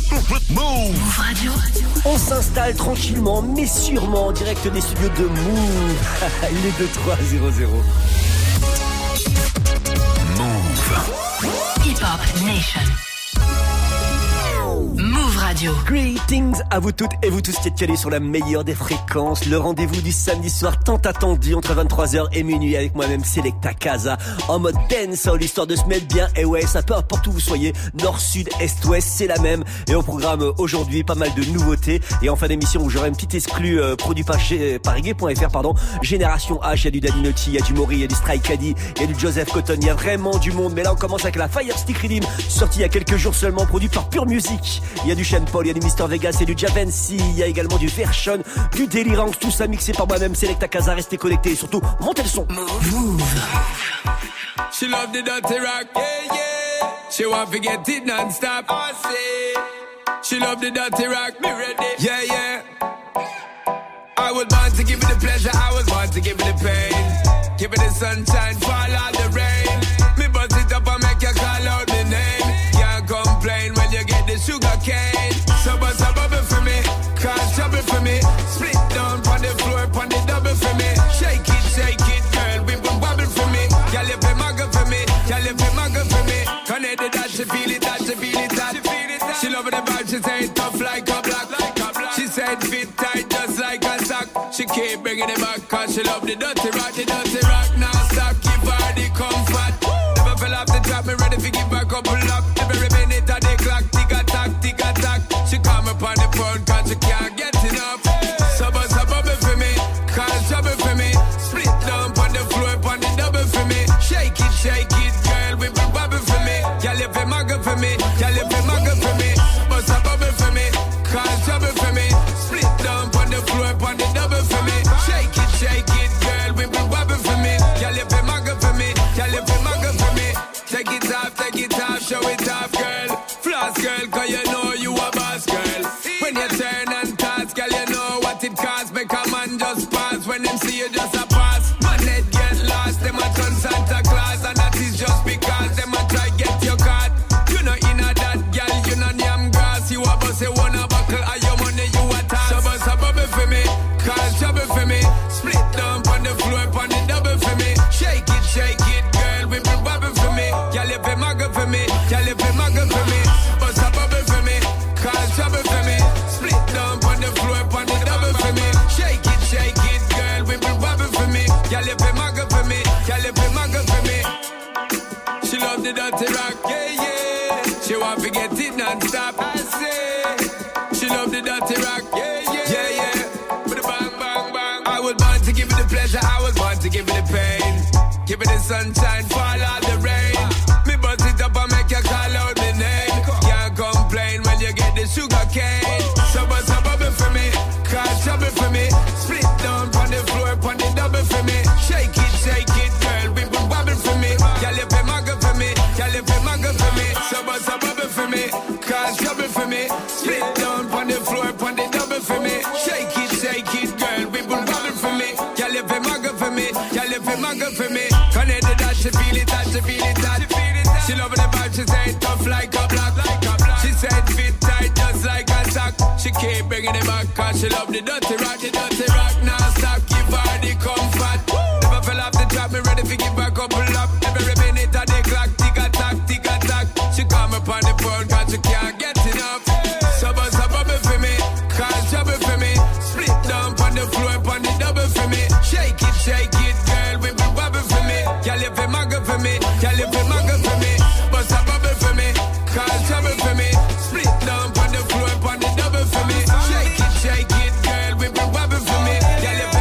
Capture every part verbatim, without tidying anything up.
Move Radio. On s'installe tranquillement mais sûrement en direct des studios de Move. Il est deux trois zéro zéro. Move. Hip Hop Nation. Move Radio. Greetings à vous toutes et vous tous qui êtes calés sur la meilleure des fréquences. Le rendez-vous du samedi soir tant attendu entre vingt-trois heures et minuit avec moi-même Selecta Casa en mode dance, l'histoire de se mettre bien. Et ouais, ça peu importe où vous soyez, nord, sud, est, ouest, c'est la même. Et au programme aujourd'hui, pas mal de nouveautés. Et en fin d'émission où j'aurai un petit exclu euh, produit par, par reggae point f r, pardon. Génération H, il y a du Daninotti, il y a du Mori, il y a du Strike Caddy, il y a du Joseph Cotton, il y a vraiment du monde. Mais là on commence avec la Fire Stick Rhythm, sorti il y a quelques jours seulement, produit par Pure Music. Il y a du Sean Paul, il y a du Mister Vegas et du Javancy, il y a également du Version, du Delirance, tout ça mixé par moi-même, Selecta Casa. Restez connectés et surtout montez le son. Move. She love the dirty rock, yeah, yeah. She want to get it non-stop, I say. She love the dirty rock, me ready, yeah, yeah. I was born to give it the pleasure, I was born to give it the pain. Give it the sunshine, fall out the rain. Me bust it up and make you call out the name. Can't complain when you get the sugar cane. So bust a bubble for me, cause trouble for me. Split down on the floor, on the double for me. Shake it, shake it, girl, wibble wobble for me. Y'all live a mugger for me, y'all live a mugger for me. Connected that, she feel it, that she feel it, that. She love the vibe, she say it tough like a block. She said fit tight just like a sock. She keep bringing it back cause she love the dirty rock, the dirty rock. Now stop, give her the comfort. Never fell off the top, me ready to give her a couple up. Every minute of the clock, tick a tack, tick a tack. She come up on the phone cause she can't get enough. So bust a bubble for me, cause trouble for me. Split down on the floor, on the double for me. Shake it, shake it, girl, we will bubble for me. Y'all live a mugger for me, y'all live a mugger for me. Bust a bubble for me, cause trouble for me. Split down on the floor, on the double for me. Shake it, shake it, girl, we will bubble for me. Y'all live a mugger for me, y'all live a mugger for me. Take it off, take it off, show it off, girl. Floss, girl, cause you know you a boss, girl. When you turn and toss, girl, you know what it costs. Make a man just pass when them see you just a pass. Man, head get lost, them a turn Santa Claus. And that is just because them a try get your card. You know in a that, girl, you know yam grass. You a bust, you wanna buckle, and your money you a toss. So bust a bubble for me, cause trouble for me. Split down on the floor, on the double for me. Shake it, shake it, girl, we will bubble for me. Y'all live a mugger for me, y'all live a mugger for me. Bust a bubble for me, cause trouble for me. Split down on the floor, on the double for me. Shake it, shake it, girl, we will bubble for me. Y'all live a mugger for me, y'all live a mugger for me. She love the dirty rock, yeah, yeah. She want to get it non-stop, I say. She love the dirty rock, yeah, yeah, yeah, yeah. With a bang, bang, bang. I was born to give it the pleasure, I was born to give it the pain. Give it the sunshine, fall out the rain. Me bust it up and make you call out the name. Can't complain when you get the sugar cane. So bust a bubble for me, cause trouble for me. Split down on the floor, on the double for me. Shake it, shake it, girl, we will wobble for me. Y'all live a mugger for me, y'all live a mugger for me. So bust a bubble for me, cause trouble for me. Split down on the floor, on the double for me. Shake it, shake it, girl, we will wobble for me. Y'all live a mugger for me, y'all live a mugger for me. Connected that, she feel it, that she feel it, that she love the vibe, she say it tough like a block. She said fit tight just like a sock. She keep bringing it back cause she love the dirty rock, the dirty rock. Now stop, give her the comfort. Never fell off the trap, me ready to give her a couple up. Every minute of the clock, tick a tack, tick a tack. She come up on the phone cause she can't get enough. So bust a bubble for me, cause trouble for me. Split down on the floor, on the double for me. Shake it, shake it, girl, we will wobble for me. Y'all live a mugger for me, y'all live a mugger for me. Bust a bubble for me, cause trouble for me. Split down on the floor, on the double for me. Shake it, shake it, girl, we will wobble for me. Y'all live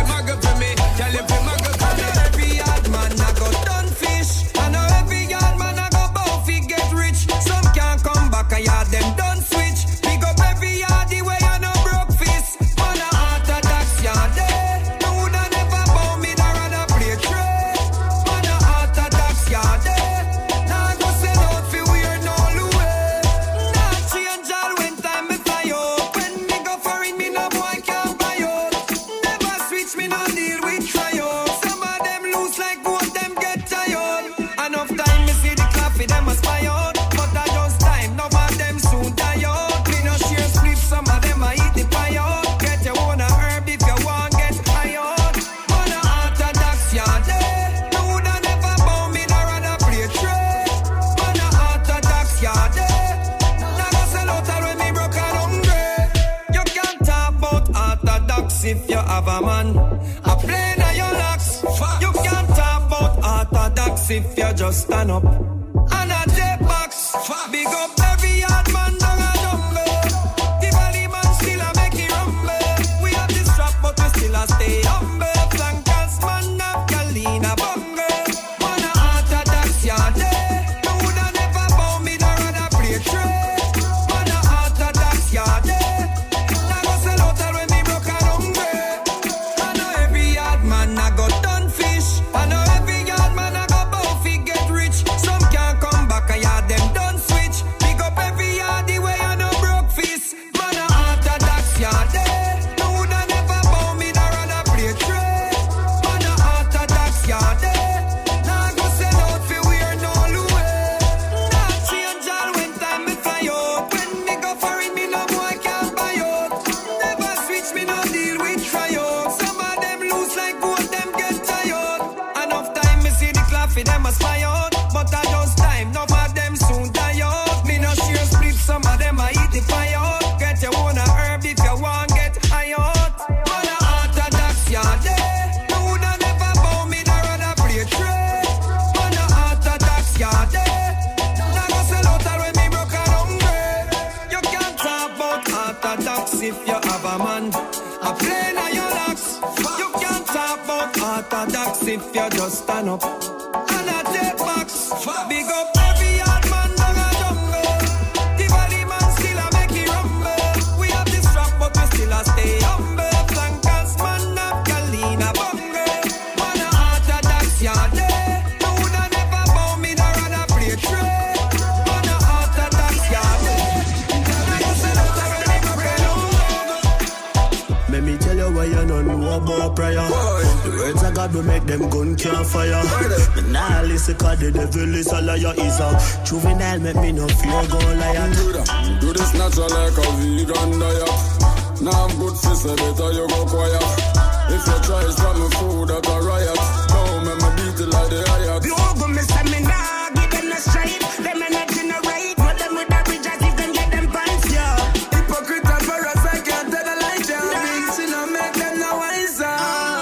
if you have a man. A plane on your locks. You can't talk about orthodox if you just stand up. And a J-box. Big up every yard man down a dumbbell. The body man still a make it rumble. We have this strap but we still a stay humble. Flankers man have Galina bungle. Man a orthodox ya day. No woulda never bow me da rather play trade. Man a orthodox ya day. Na go sell out all when me broke and hungry. I know every yard man a go done fish. I know every yard man a go bow fi get rich. Some can't come back and yard them done switch. Pick up every yard the way I no broke fist. Man a orthodox ya day. No woulda never bow me da rather play trade. Man a orthodox ya day. Nah go sell out fi wear no louis. Nah change all when time me fly out. When me go for it me no boy can't buy out. Never switch me no deal with tryout. Some of them lose like gold them get tired. Enough time me see the clock fi them a spy out. But I just time none of them soon die out. Me no share split some of them a eat the fire out. Get your own a herb if you want get high out. Man a orthodox ya day. No woulda never bow me da rather play trade. Man a orthodox ya day. Nah go sell out all when me broke and hungry. You can't talk about orthodox if you have a man. A plane on your locks. You can't talk about orthodox if you just stand up. And a J-box. Big up every yard man down a jungle. The body man still a make it rumble. We have this strap but we still a stay humble. Flankers man have Galina bungle. Man a orthodox ya day. No woulda never bow me da rather play trade. Man a orthodox ya day. Nah go sell out all when me broke and hungry. Let me tell you why you don't know about prayer. The words of God will make them gun can't fire. Me nah listen cause the devil is a liar. Is a juvenile make me no fear go liar. Do that, do this natural like a vegan diet. Now I'm good for say better you go quiet. If you try some food at a riot, no me me beat it like the riot. You go me say me nah give them no straight. Them energy no right. Put them with the bridge as if them get them pants, yeah. Hypocrite and parasite can't tell the light, yeah. Big sin and make them no wiser.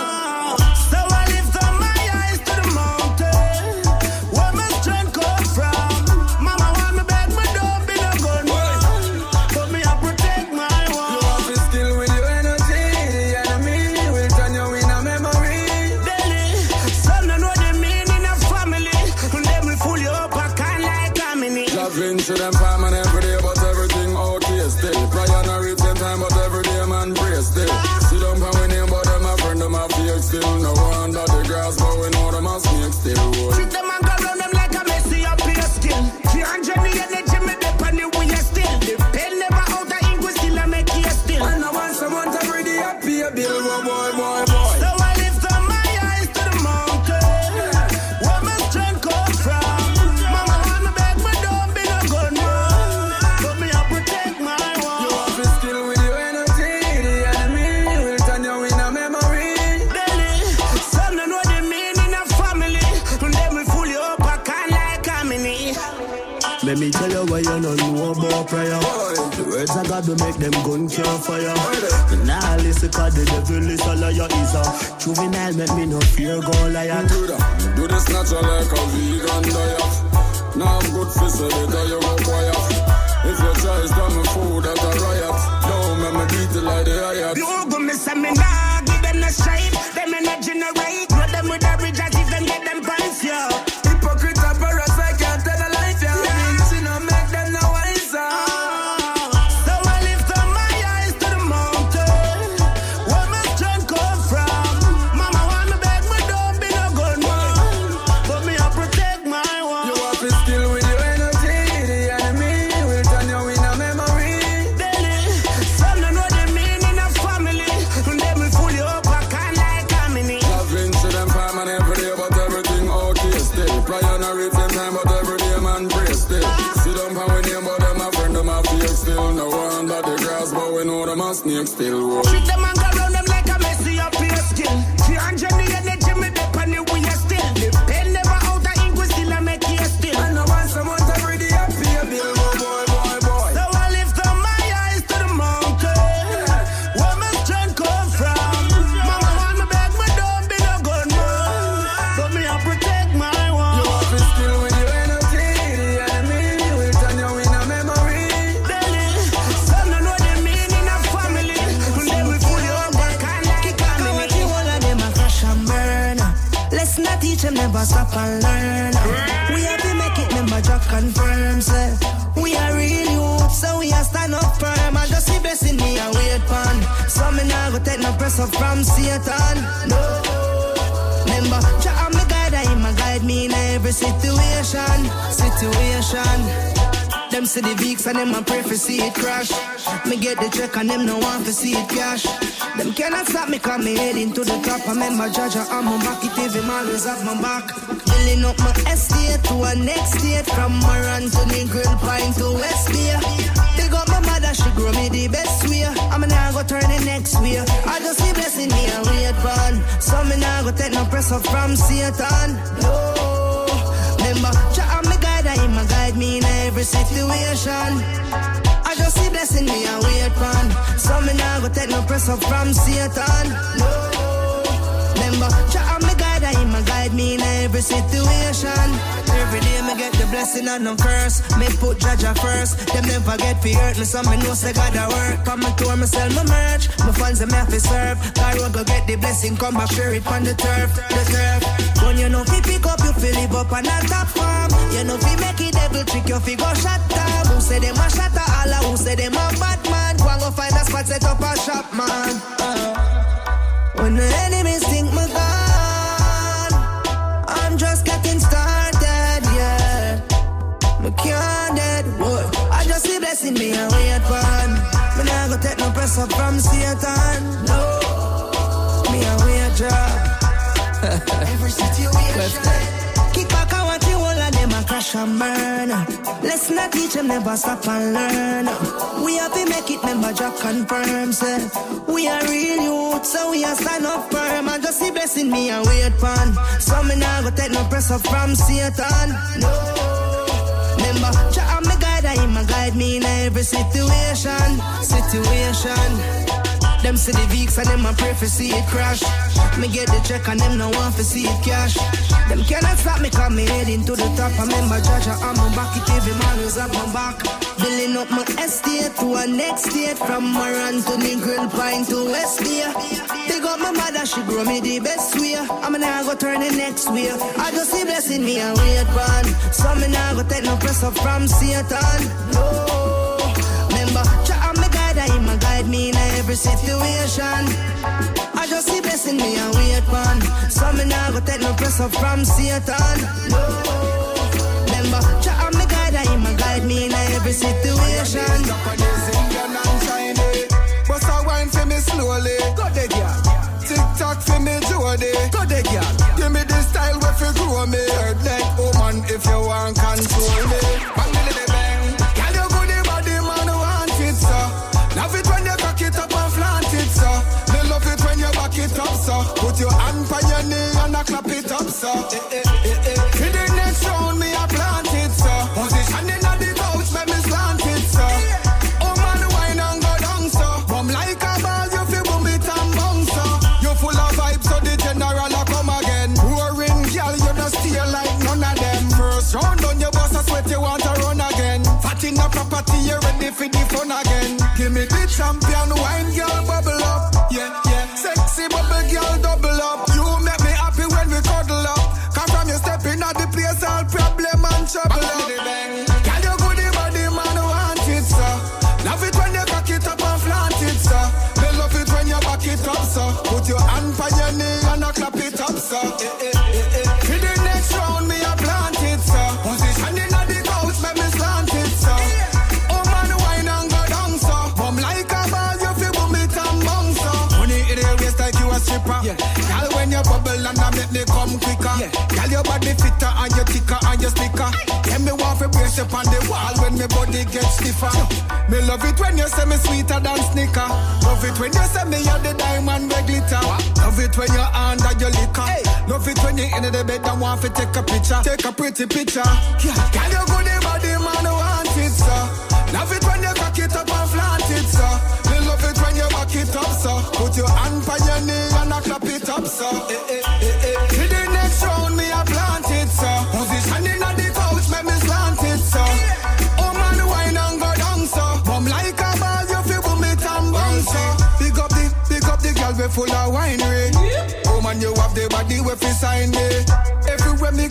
So I lift up my eyes to the mountain. Where my strength come from? Mama want me beg me don't be no gun man. But me I protect my You one. have the skill with your energy. The enemy will turn you in a memory. Daily, some don't know the meaning of family. And them will fool you up a kind like Kamini. Traveling to them farm and every day, but everything okay still. Prior no retain time, but every day man pray still. See them pan we name, but them a friend, them a fake still. No wonder the grass, but we know them a snake still. Treat them and go round them like a messy up your skin. three hundred the energy me dip on the way still. The pen never out of ink we still a make you still. And I want someone to bring the happy bill. Boy, boy, boy, boy. So I lift up my eyes to the mountain. Where my strength come from? Mama want me beg me don't be no gun man. But me I protect my You one. have the skill with your energy. The enemy will turn you in a memory. Daily, some don't know the meaning of family. And them will fool you up a kind like Kamini. Let me tell you why you don't know about prayer. The words of God will make them gun can't fire. Me nah listen cause the devil is a liar. Is a juvenile make me no fear go liar. Do that, do this natural like a vegan diet. Now I'm good for say better you go quiet. If you try some food at a riot, no me me beat it like the riot. You go me say me nah give them no straight. Them energy no right. Put them with the bridge as if them get them pants, yeah. Hypocrite and parasite can't tell the light, yeah. Big sin and make them no wiser. So I lift up my eyes to the mountain. Where my strength come from? Mama want me beg me don't be no gun man. But me I protect my one. You have the skill with your energy. The enemy will turn you in a memory. Daily, some don't know the meaning of family. And them will fool you up a kind like Kamini. Traveling to them farm and every day, but everything okay still. Prior no retain time, but every day man pray still. See them pan we name, but them a friend, them a fake still. No wonder the grass, but we know them a snake still. Treat them and go round them like a messy up your skin. three hundred the energy me dip on the way still. The pen never out of ink we still a make you still. And I want someone to bring the happy bill. Boy, boy, boy, boy. So I lift up my eyes to the mountain. Where my strength come from? never stop and learn. We have to make it, remember Jack confirm, say. We are real youth, so we are stand up firm. And just see blessing me and wait pan. So me now go take no press up from Satan. No. Remember, Jah and me guide, I my guide me in every situation. Situation. Them see the Vicks and them a pray for see it crash. Me get the check and them no want to see it cash. Them cannot stop me cause me heading to the top. I remember Jaja on my back, it even always have my back. Building up my estate to a next state. From Moran to the Grill Pine to West Bay. They got my mother, she grow me the best way. I'm now go turn the next way. I just see blessing me and wait pan. So me now go take no press up from Satan. No. Remember, Jah and me guide, I my guide me in every situation. I just see blessing me and wait pan. So me now go take no press up from Satan. No. Remember, Jah and me guide, I my guide me in every situation. Every day me get the blessing and no curse. Me put Jaja first. Them never get fi hurt me, so me know say God a work. Come me tour, me sell my merch. My fans them have to serve. God will go get the blessing, come back share it on the turf, the turf. When you know fi pick up, you fi live up on a top farm. You know fi make it devil trick, you fi go shut down. Who say them a shatter Allah? Who say them a bad man? Go and go find a spot, set up a shop, man. Uh, when the enemies think me gone, I'm just getting started, yeah. Me can't dead, boy. I just see blessing me and wait pan. Me nah go take no press up from Satan, no. Me and wait Jah. Every situation. Kick back and watch you all of them a crash and burn. Let's not teach them, never stop and learn. We have to make it, remember Jack confirm, say. We are real youth, so we are stand up firm. And just see blessing me and wait pan. So me now go take no press up from Satan, no. Remember, Jah and me guide, I my guide me in every situation. Situation. Them see the Vicks and them a pray for see it crash. Me get the check and them no want to see it cash. Them cannot stop me cause me heading to the top. I remember Jaja on my back, it every man who's up my back. Building up my estate to a next state. From Moran to the Grill Pine to West Bay. They got my mother, she grow me the best way. I'm now go turn the next way. I just see blessing me and wait pan. So me now go take no press up from Satan, no. Remember, Jah and me guide, I my guide me in every situation. I just see blessing me and wait pan. So me now go take no press up from Satan, no. Remember, Jah and me guide, I my guide me in every situation. Japanese, Indian and Chinese. Bust a wine for me slowly. Go there, girl. Tick-tock for me Jody. Go there, girl. Give me the style where fi grow me. Heard like woman if you want control me. Bang, bang, bang. Girl, you good the body, man, want it, so. Love it when you cock it up and flaunt it, so. Me love it when you back it up, so. Put your hand on your knee and I clap it up, so. Eh, eh, eh, eh. For the next round, me a plant it, so. Position in the couch, make me slant it, so. Oh man, wine and go down, so. Come like a ball, you feel boom it and bounce, so. You full of vibes, so the general a come again. Roaring, girl, you don't stay like none of them. First round on your boss, I sweat you want to run again. Fat in the property, you ready for the fun again. Give me the champion wine, girl, bubble up. Yeah, yeah, sexy bubble, girl, double up. You make me happy when we cuddle up. Come from you stepping at the place, all problem and trouble up. Girl, you good the body, man, want it, so. Love it when you cock it up and flaunt it, so. They love it when you back it up, so. Put your hand on your knee and I clap it up, so. Eh, eh, eh, eh. For the next round, me a plant it, so. Position in the couch, make me slant it, so. Oh man, wine and go down, so. Come like a ball, you feel boom it and bounce, so. Money in the waist like you a stripper. Yeah. Girl, when you bubble and I make me come quicker. Yeah. Girl, your body fitter and your thicker and your slicker. Then me want to brace up on the wall when my body gets stiffer. Me love it when you say me sweeter than Snicker. Love it when you say me you're the diamond with glitter. Love it when you're under your liquor. Hey. Love it when you're in the bed and want to take a picture. Take a pretty picture. Yeah. Girl, you good the body, man, want it, so. Love it when you cock it up and flaunt it, so. Me love it when you back it up, so. Put your hand on your knee and I clap it up, so. Eh, eh, eh, eh. For the next round, me a plant it, so. Position in the couch, make me slant it, so. Oh man, wine and go down, so. Bum like a ball, you feel boom it and bounce, so. Pick up the, pick up the girl we full of winery. Oh man, you have the body we fi sign me. Everywhere me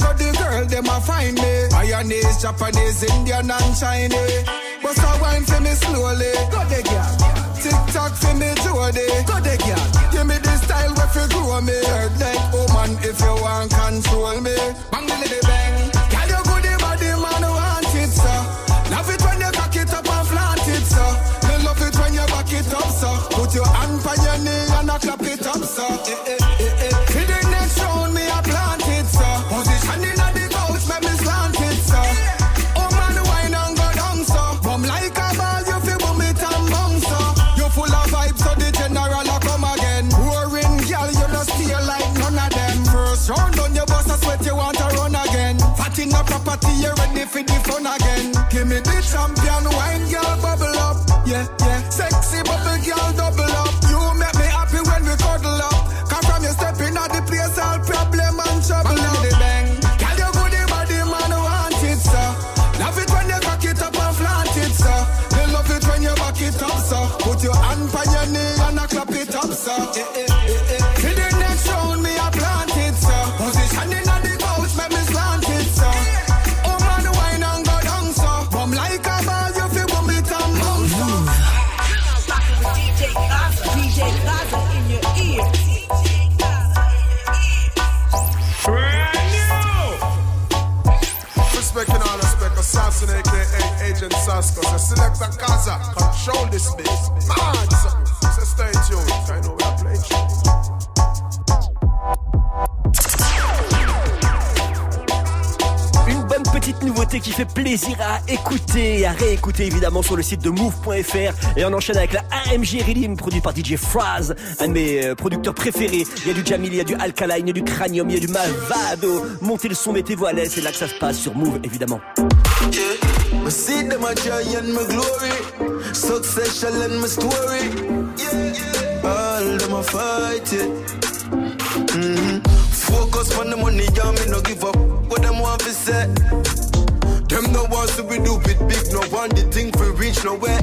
them a find me. Mayonnaise, Japanese, Indian and Chinese. Bust a wine for me slowly. Go the girl. Tick-tock for me Jody. Go the girl. Give me the style where you grow me. Heard like woman if you want control me. Bang the little bang. Girl you good the body man want it so. Love it when you cock it up and flaunt it so. Me love it when you back it up so. Put your hand on your knee and I clap it up so. Eh, eh, eh, eh. For the next round me I plant it so. Position in the couch make me slant it so. Oh man wine and go down so. Bum like a ball you feel bum it and bounce so. You full of vibes so the general a come again. Roaring girl you don't stay like none of them. First round on your bus I sweat you want to run again. Fat in the property you ready for the fun again. Give me the champion wine girl bubble up. Yeah yeah. Sexy bubble girl double up. You make me happy when we cuddle up. Come from you stepping out the place all problem and trouble up. The bang. Girl you good the body man want it so. Love it when you cock it up and flaunt it so. They love it when you back it up so. Put your hand on your knee and I clap it up so. Eh, eh, eh, eh. For the next round me I plant it so. Position in the couch make me slant it so. Oh man wine and go down so. Bum like a ball you feel bum it and bounce so. D J Kaza, D J Kaza in your ear. Brand new. Respecting all respect, Assassin aka Agent Sasko. So select a Kaza, control this beat. Mad something. So stay tuned. I know we are playing. Une bonne petite nouveauté qui fait plaisir à écouter et à réécouter évidemment sur le site de move point f r. Et on enchaîne avec la A M G Rhythm produit par D J Fraz, un de mes euh, producteurs préférés. Il y a du Jamil, il y a du Alkaline, il y a du Cranium, il y a du Mavado. Montez le son, mettez-vous à l'aise, c'est là que ça se passe sur Move évidemment. Yeah. Me see them a joy and my glory, success shall end my story. Yeah, yeah. All them a fight it. Mm-hmm. Focus on the money, yeah, me no give up. What them want to say? Them no want to be do it big, no want the thing for reach nowhere.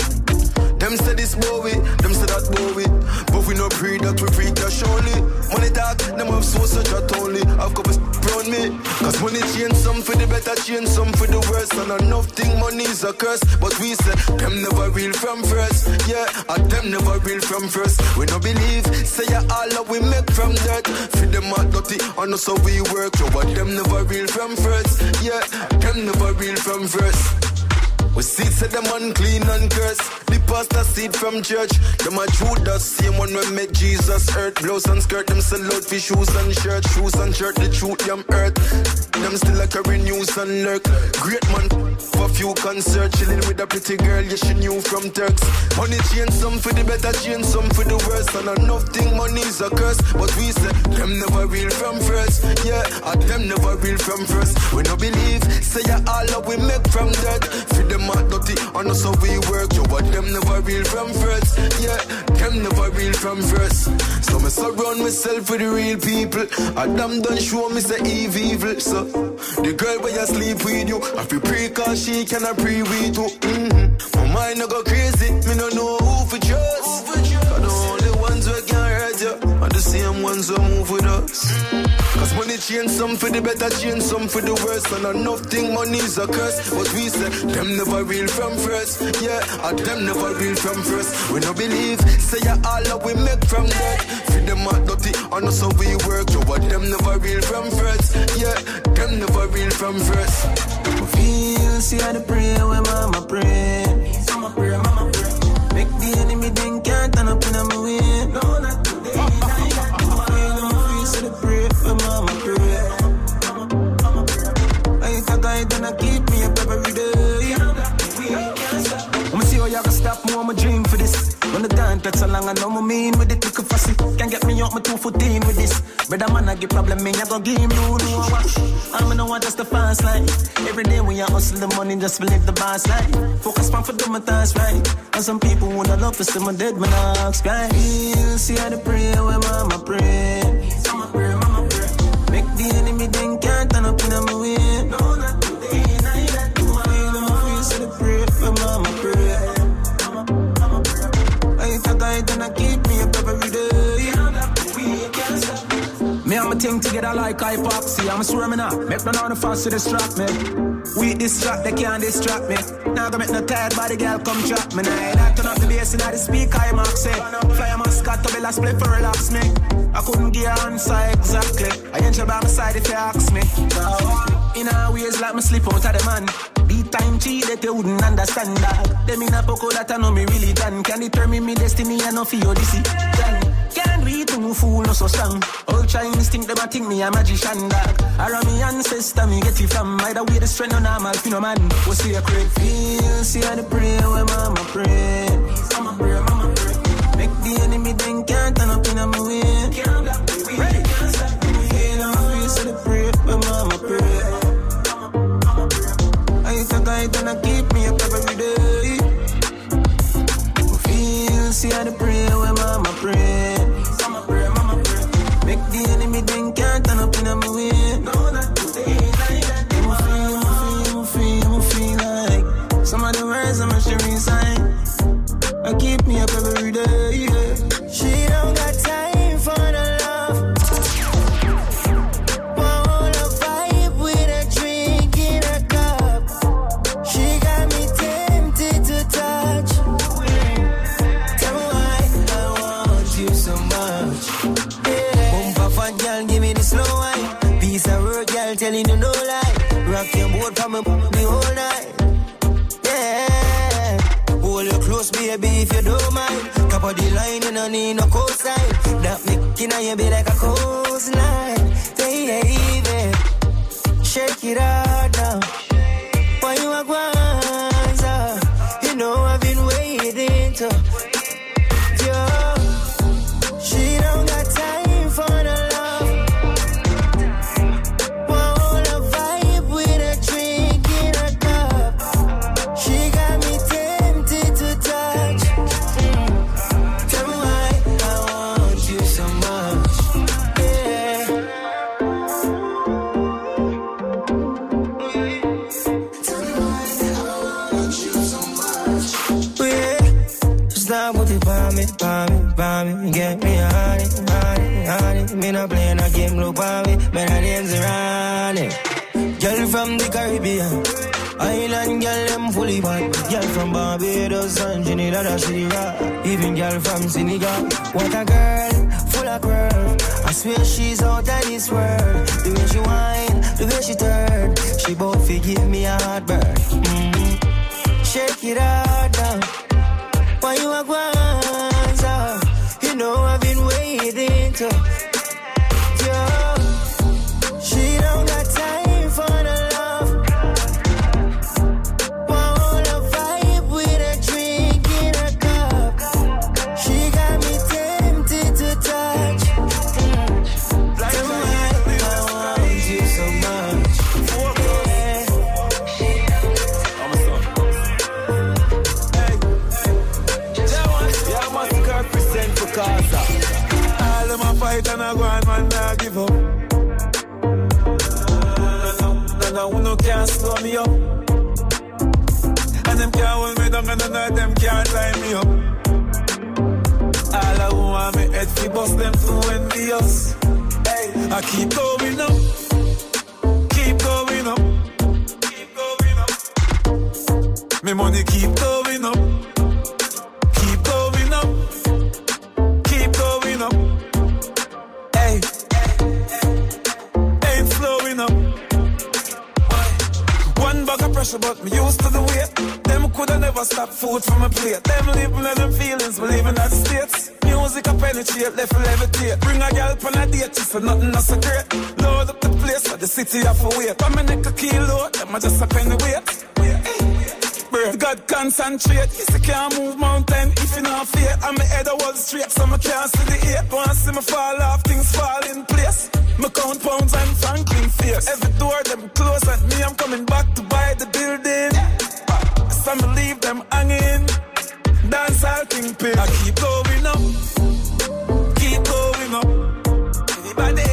Them say this boy, them say that boy, but we no pray that we free cash only. Money talk, them have so such a only. I've got around me, cause money change some for the better, change some for the worse. And enough thing money is a curse, but we say them never real from first. Yeah, and them never real from first. We no believe, say ya all that we make from dirt. Feed them out dirty, and so we work. Yo, but them never real from first. Yeah, them never real from first. We see say them unclean and cursed. The pastor seed from church. Them a Judas, same one when met Jesus earth. Blouse and skirt, them sell out for shoes and shirt. Shoes and shirt, the truth, them earth. Them still a carry news and lurk. Great man, for few concert. Chilling with a pretty girl, yeah, she knew from Turks. Money change some for the better, change some for the worse. And enough thing money is a curse. But we say, them never real from first. Yeah, and them never real from first. We no believe, say ya all that we make from dirt. Feed them out dirty, and so we work. Yo, but them never real from first. Yeah, them never real from first. So me surround myself with the real people. And them done show me say evil, evil. So the girl where you sleep with you, I feel pray cause she cannot pray with you. Mm-hmm. My mind no go crazy, me no know who for trust. Cause the only ones who can hurt you are the same ones who move with us. Cause money change some for the better, change some for the worse. And enough thing money is a curse. But we say, them never real from first. Yeah, and them never real from first. We no believe, say ya all that we make from dirt. Feed them out dirty, and so we work. Yo, but them never real from first. Yeah, them never real from first. I feel, see how the pray when mama pray. Mama pray, mama pray. Make the enemy think can't turn up in my way. No, not today. I feel the pray when mama pray. I thought I gonna keep me up every day. I'ma see how y'all can stop me on my dream for this. When the time takes so long, I know my mean with it, look fussy. Can't get me out my two footeen with this. Brother man, I get problem, me, I go give him no, no wash. I'm in want just the fast life. Every day when you hustle the money, just to live the boss life. Focus on for do my task right. And some people wanna love to see my dead, man, I ask right. You see how they pray when mama pray. Mama pray, mama pray. Make the enemy think can't turn up in my way. No, not today, not that too. I feel see the pray when mama pray. I thought I didn't keep me up every day. Me, I'ma tell thing together like hypoxia. I'm swear me now, make no know the fast to distract me. We distract, they can't distract me. Now go make no tired body girl come trap me. Now I turn up the bass in the speaker, I mark say. Fly a mascot to be last play for relax me. I couldn't give an answer exactly. I angel by my side if you ask me. In a ways like me slip out of the man. Beat time cheat that you wouldn't understand that. Them in a poco that I know me really done. Can determine me destiny and no fear this is done. Can't read to no fool no so strong. All Chinese think them a think me a magician dog. Around me ancestor me get it from. Either way the strength no normal you know man. We see a great feel, see how the pray when mama pray. Mama pray, mama pray. Make the enemy then can't turn up in a my way. Can't block the way. Ready? Can't stop the way. Now feel see the pray when mama pray. I feel tight and I keep me up every day. Feel, see how the pray when mama pray. Mama pray, mama pray. Make the enemy then can't turn up in a my way. No, not today, like that. I'ma feel, I'ma feel, I'ma feel, I'ma feel like some of the words I'm a sharing sign. I keep me up every day, yeah. She don't got time for the love. Wanna vibe with a drink in a cup. She got me tempted to touch. Tell me why I want you so much. Yeah. Bumper fat girl, give me the slow wine. Piece of work, girl, telling you no lie. Rock your boat from me the whole night. Hold you close, baby, if you don't mind. Top of the line, you don't need no cosign. That making on you be like a coastline. Hey, hey, baby, shake it out now. Why you a guanza? You know I've been waiting to. Yo, she don't got time for the love. Wanna vibe with a drink in a cup. She got me tempted to touch. Mm. Tell me why I want you so much. Yeah. Tell me why I want you so much. Yeah. Stop with it, buy me, buy me, buy me. Get me a honey, honey, honey. Me not playing a game, look buy me. Man, I name's Ronnie. Girl from the Caribbean. Island girl, them fully bad. Girl from Barbados and Trinidad, and Trinidad. Even girl from Senegal. What a girl, full of curve. I swear she's out of this world. The way she whine, the way she turn. She both give me a heartburn. Mm-hmm. Shake it out now. Why you a guanza? You know I've been waiting to. Yo, she don't got time for the love. Wanna vibe with a drink in a cup. She got me tempted to touch. Mm. Tell me why I want you so much. Yeah. I'm a son. Hey, yeah, I must represent for Casa. All of my fight and I go and man, I give up. No, no, no, can't slow me up. And them can't hold me down and none of them can't tie me up. All I want me head fi bust them too envious. Hey, I keep going up, keep going up, keep going up. Me money keep going up, keep going up, keep going up. Hey, ain't slowing up. One bag of pressure, but me used to the weight. Them coulda never stop food from my plate. Them living in them feelings, believing that states. Music a penetrate, left levitate. Bring a girl on a date, she say nothing not so great. Load up the place, for the city have to wait. But me neck a kilo, them a just a penny weight. Bird, God concentrate. Yes, I can't move mountain if you not fear. And my head a wall straight, so I can't see the eight. Once see me fall off, things fall in place. Me count pounds and Franklin face. Every door them close and me, I'm coming back to buy the building. Some leave them hanging. Dance all thing pay. I keep going up, keep going up. Everybody,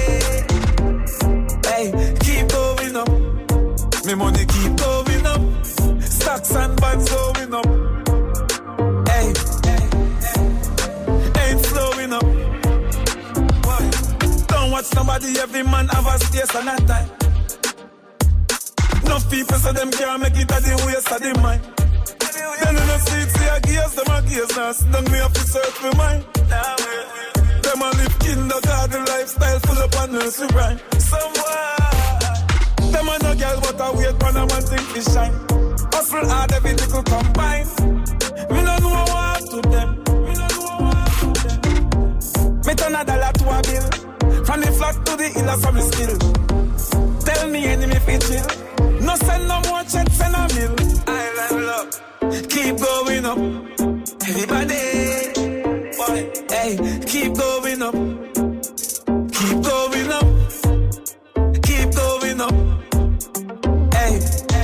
hey, keep going up. Me money keep going up. Stocks and bonds going up. Hey, ain't slowing up. Why? Don't watch nobody every man have a space and a time. Enough people so them can't make it at the waste of the mind. Then in the streets, see a gears, them a gears now. Sit down, me have to search for mine. Them a live kindergarten lifestyle full of a nursery rhyme. Somewhere, them a no girl but a wait for a man think to shine. Hustle hard, every little combine. Me no know what to them. Me no know what to them. Me turn a dollar to a bill. From the flat to the hill, from the skill. Tell me enemy fi chill. No send no more check, send a bill. Island love, keep going up. Everybody, boy, hey, keep going up. Keep going up. Keep going up. Hey,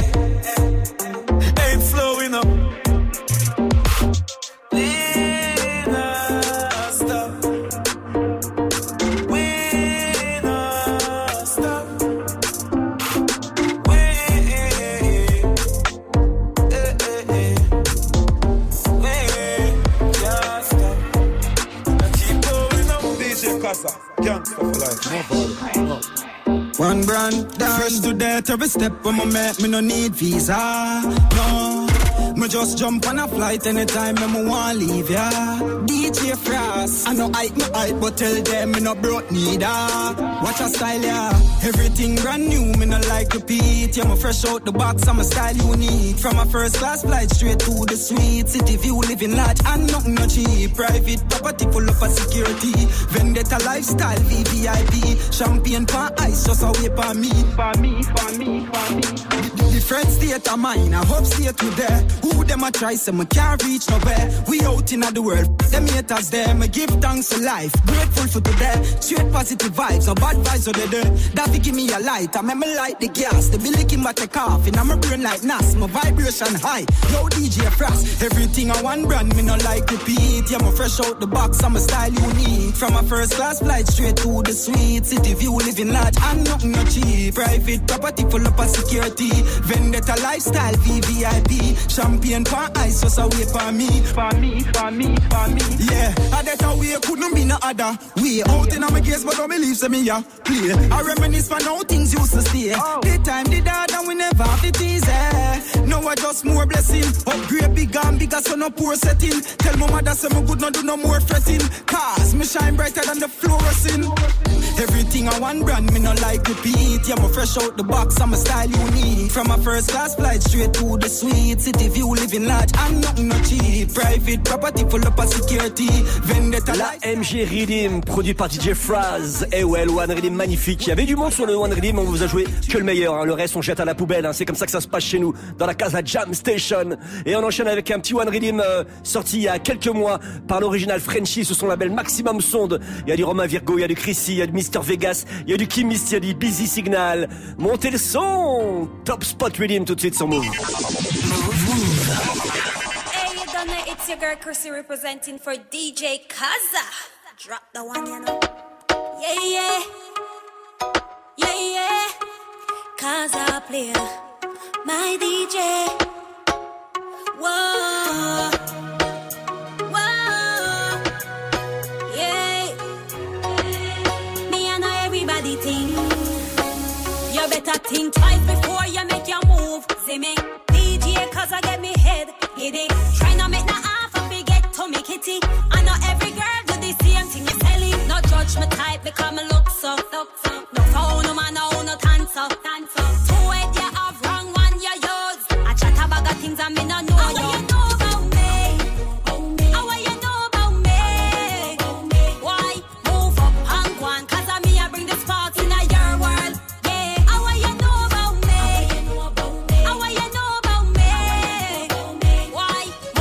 ain't slowing up. One brand, fresh to death every step when I make me no need visa. No, me just jump on a flight anytime me want leave ya. D J Frost, I know hype me hype, but tell them me no broke neither. Watch a style ya, everything brand new, me no like repeat. Yeah, me fresh out the box, I'm a style unique. From a first class flight straight to the suite. City view, living large and nothing no cheap. Private property full of a security. Vendetta lifestyle, V V I P. Champagne for ice, just a wait for me. For me, for me, for me. Different state of mine, I hope stay to there. Who them a try, say me can't reach nowhere. We out in the world, them haters there. Me give thanks to life, grateful for today. Straight positive vibes, no bad vibes over there. That be give me a light, I make me light the gas. The Billy Kim a take off, and I'm a brain like N A S. My vibration high, yo D J Frost. Everything I want brand, me no like repeat. Yeah, me fresh out the box, I'm a style unique. From a first class flight straight to the suite. City view, living large and nothing no cheap. Private property full up of security. Vendetta lifestyle, V V I P. Champagne for ice, just a wait for me. For me, for me, for me. Yeah, I that a way couldn't be no other. We out in my case, but don't believe say me ya play. I reminisce for how things used to stay. Oh. The time did that and we never have it easy. Now I just more blessing. Upgrade big and bigger, so no poor setting. Tell my mother say me good, not do no more fretting. Cause me shine brighter than the fluorescent. Everything I want brand, me no like repeat. Yeah, me fresh out the box, I'm a style unique. From a first class flight straight to the suite. City view, living large and nothing no cheap. Private property full up of security. Vendetta la M G Rhythm, produit par D J Fraz. Et ouais, le One Rhythm magnifique. Il y avait du monde sur le One Rhythm, on vous a joué que le meilleur. Hein. Le reste, on jette à la poubelle. Hein. C'est comme ça que ça se passe chez nous, dans la Casa Jam Station. Et on enchaîne avec un petit One Rhythm euh, sorti il y a quelques mois par l'original Frenchie sur son label Maximum Sound. Il y a du Romain Virgo, il y a du Chrissy, il y a du Mister Vegas, il y a du Kim Misty, il y a du Busy Signal. Montez le son. Top Spot Rhythm tout de suite sur Move. Hey, you done it. It's your girl Chrissy representing for D J Kaza. Drop the one, you know. Yeah, yeah. Yeah, yeah. Kaza player. My D J. Whoa. Whoa. Yeah. Me and everybody think. You better think twice before you make your move. See me. D J Kaza get me head. Giddy. Try not make that half and forget to me kitty. I know every girl do the same thing you telling. No judge my type because me look so. Look so. No phone, no man, no, no dance up. Dance up. Two head you have wrong one you use. I chat about the things I me no know. How you know about me? How you know about me? Why? Move up and go on. Cause I me I bring the sparks in your world. Yeah. How you know about me? How you know about me? Why?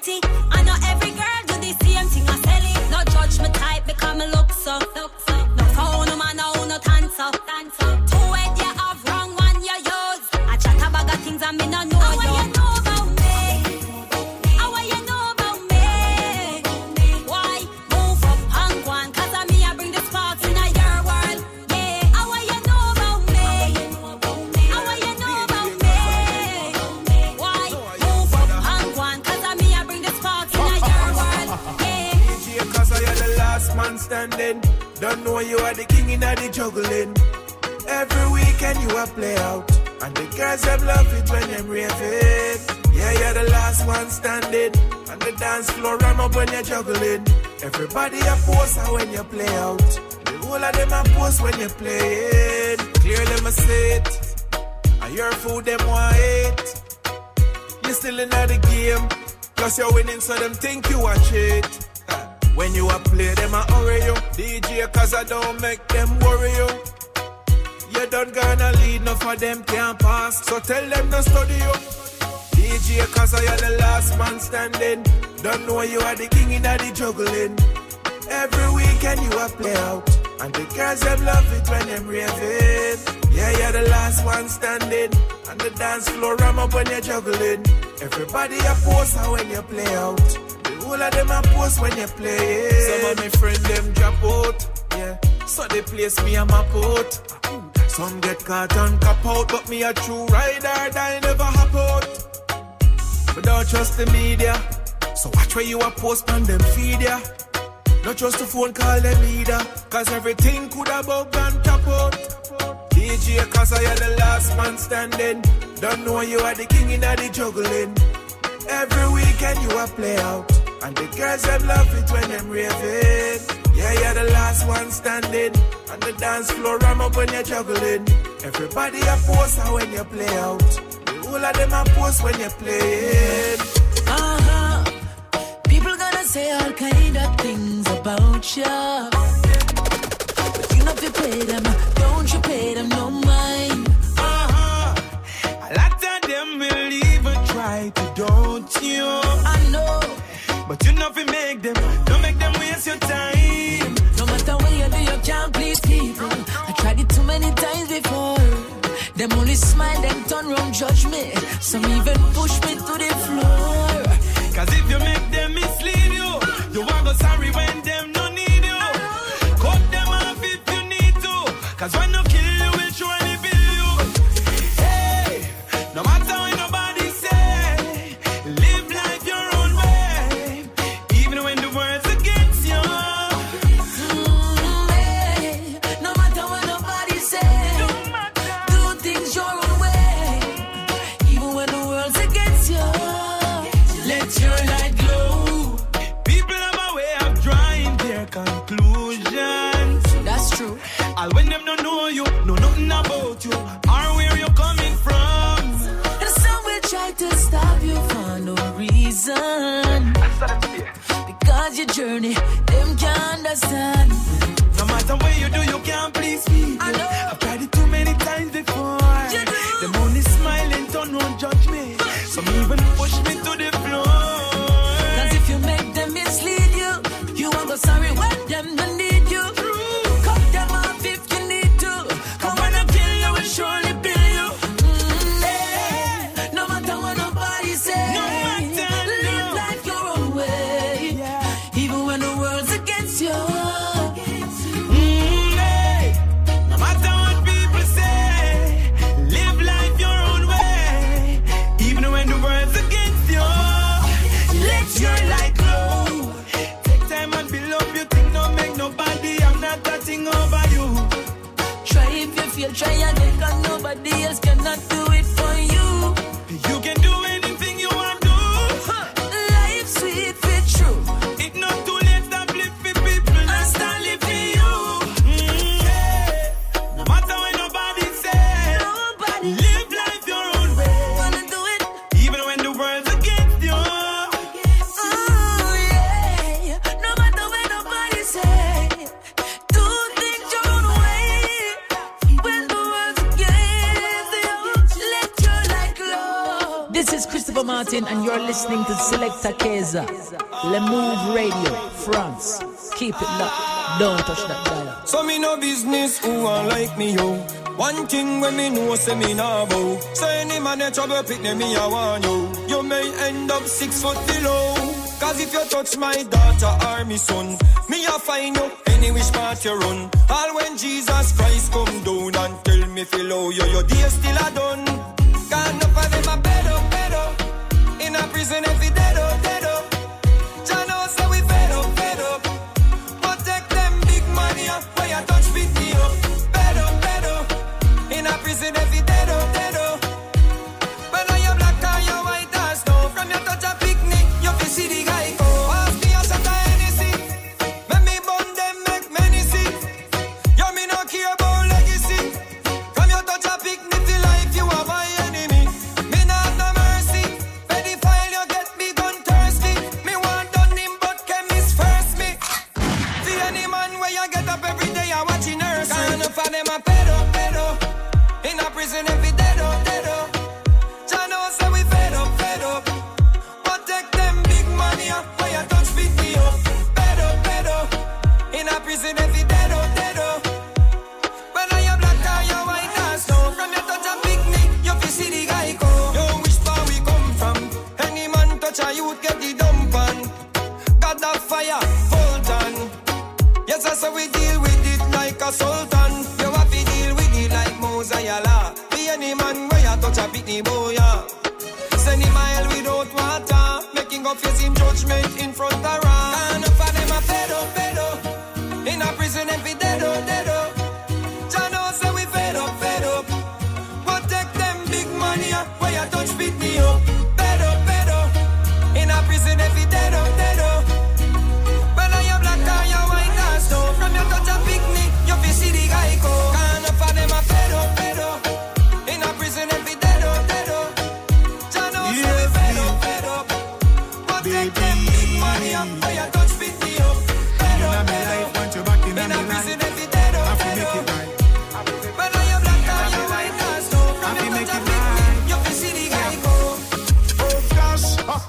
pretty. I know every girl do the same thing. I sell it. No judge me type because me look so. Look so. No phone, no man, no no dance up. Dance up. Two head you have wrong one you use. I chat about the things I me no know. How you know about me? How you know about me? Why move up and go on? 'Cause I me I bring the sparks in your world. Yeah. How you know about me? How you know about me? Why move up and go on? 'Cause I me I bring the sparks in your world. Yeah. D J Cause I am the last man standing. Don't know you are the king in the juggling. Every weekend you a play out. And the girls them love it when them raving. Yeah, you're the last one standing. On the dance floor, ram up when you're juggling. Everybody a post when you play out. The whole of them a post when you're playing. Clearly me say it. And your food them want it. You still in the game. Plus you're winning so them think you a cheat. When you a play them a hurry you. D J Cause I don't make them worry you. You don't gonna lead, no for them can't pass. So tell them to study you. D J Cause I am the last man standing. Don't know you are the king in the juggling. Every weekend you a play out. And the girls them love it when them raving. Yeah, you're the last one standing. On the dance floor, ram up when you're juggling. Everybody a post when you play out. The whole of them a post when you play. Some of my friends them drop out. Yeah, so they place me on my port. Some get caught and cop out, but me a true rider, die never hop out. But don't trust the media, so watch where you a post on them feed ya. Not trust the phone call them either, cause everything could have bug and top out. D J Cause I am the last man standing. Don't know you are the king in the juggling. Every weekend you a play out. And the girls them love it when them raving. Yeah, you're the last one standing. On the dance floor, ram up when you're juggling. Everybody a post when you play out. The whole of them a post when you're playing. Uh-huh. People gonna say all kind of things about you. But you know if you pay them, don't you pay them no mind. Uh-huh. A lot of them will even try to, don't you? I know. But you know if you make them, don't make them waste your time. No matter what you do, you can't please people. I tried it too many times before. Them only smile, them turn round, judge me. Some even push me to the floor. Cause if you make them mislead you, you won't go sorry when them no need you. Cut them off if you need to. Cause when you kill you, will surely bill you. Hey, no matter what nobody say, live life your own way. Even when the world's against you. Mm, hey, no matter what nobody say, do things your own way. Even when the world's against you. Let your light glow. People have a way of drawing their conclusions. That's true. All when them don't know you, know nothing about you, or where you're coming from. And some will try to stop you for no reason. Because your journey, them can't understand. No matter what you do, you can't please people. I know. I've tried it too many times before. You do. Them only smiling, don't want judge me. Some even push me to the floor. Cause if you make them mislead you, you won't go sorry when them don't need you. Cut them off if you need to. Cause when I kill you, will surely bill you. Mm, hey, no matter what nobody say, No matter, live no. life your own way. Even when the world's against you. Mm, hey. No matter what people say, live life your own way. Even when the world's against Christopher Martin, and you're listening to Selecta Keza, Le Move Radio, France. Keep it locked, don't touch that dial. So me no business who want like me, yo. One thing when me know, say me nah bow. So any man in trouble, pick me, I want you. You may end up six foot below. Cause if you touch my daughter or me son, me a find you any which part you run. All when Jesus Christ come down and tell me fellow, yo, your day still a done. Can't no for them a bed up, bed up. In a prison every dead up, dead up. Jah know say we fed up, fed up. But take them big money up, where you touch with me up. Bed up, bed up. In a prison every dead up, dead up. When I you black or you white or snow, from your touch a picnic, you fi see the guy go. Ask me a shot of Hennessy. Make me bun them, make many see. You me no care about legacy. From your touch a picnic till life, you are my enemy. Me not have no mercy. Pedophile, you get me gun thirsty. Me want done him, but chemist first me. See any man where you get up every day, I watch in nursery. Can't enough of them a pedo, pedo. In a prison every dead up, dead up. Jah know say we fed up, fed up. But take them big money up, where you touch beat me up. Fed up, fed up. In a prison every dead up, dead up. Whether you black or you white or snow, from your touch a picnic, you fi see the guy go. Yo, which far we come from? Any man touch a youth get the dump on. God that fire, Fulton. Yes, I say we deal with it like a sultan. You have to deal with it like Mosayala. Be any man where you touch a pitney boy, yeah. Send him mile without water, making up face in judgment in front of her. And enough of them a fed up, fed up. In a prison every dead up, dead up. Jah know say we fed up, fed up. But take them big money up, where you touch beat me up. Fed up, fed up. In a prison every dead up, dead up. Whether you black or you white or snow, from your touch a picnic, you fi see the guy go. Can't enough of them a fed up, fed up. In a prison every dead up, dead up. Jah know say we fed up, fed up. But take them big money up, where you touch beat me up. Fed up, fed up. In a prison every dead up, dead up. Whether you black or you white or snow, from your touch a picnic, you fi see the guy go. Oh gosh,